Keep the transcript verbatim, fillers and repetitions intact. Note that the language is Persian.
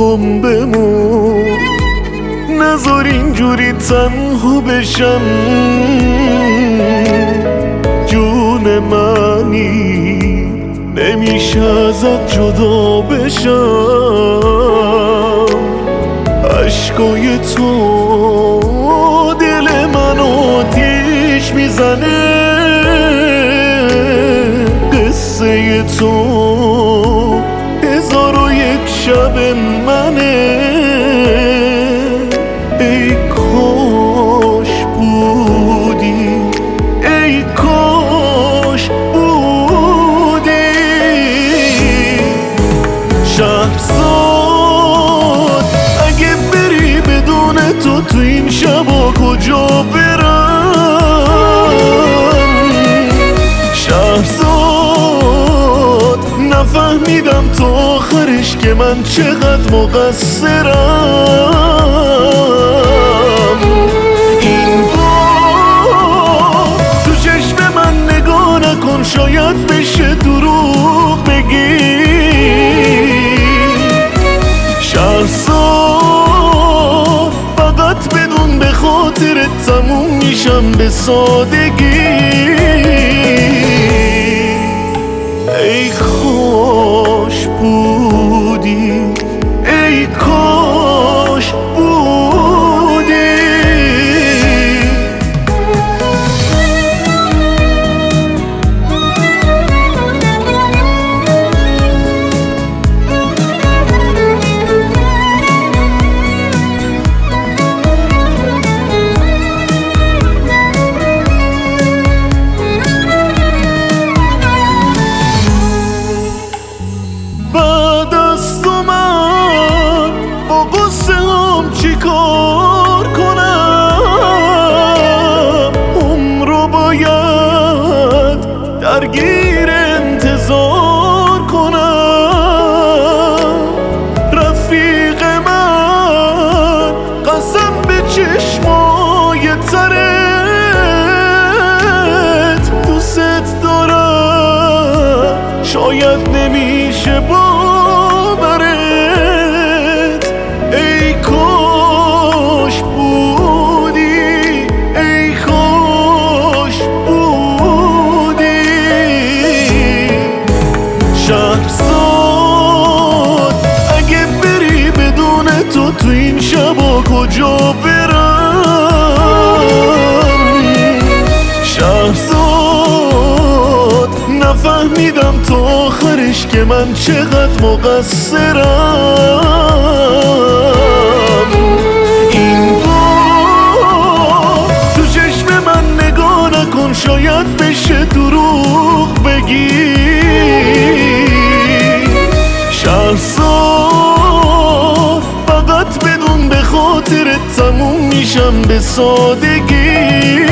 هم بمون، نذار اینجوری تنها بشم. جون منی نمیشه ازت جدا بشم. عشقای تو دل من آتیش میزنه. قصه تو هزار و یک شب منه. ای کاش بودی، ای کاش بودی. شهرزاد اگه بری بدون تو تو این شبا کجا برم؟ شهرزاد نفهمیدم تا آخرش که من چقدر مقصرم. این بار تو چشم من نگاه نکن، شاید بشه دروغ بگی. شهرزاد فقط بدون به خاطر تموم میشم به سادگی. ای کاش بودی، ای کاش بودی. چی کار کنم؟ عمرو باید درگیر انتظار کنم. رفیق من قسم به چشمای ترت، دوست دارم شاید نمیشه باورت. ای کاش بودی، ای کاش بودی. شهرزاد اگه بری بدون تو تو این شبا کجا برم؟ شهرزاد نفهمیدم تا آخرش که من چقدر مقصرم. این بار تو چشم من نگاه نکن، شاید بشه دروغ بگی. شهرزاد فقط بدون به خاطر تموم میشم به سادگی.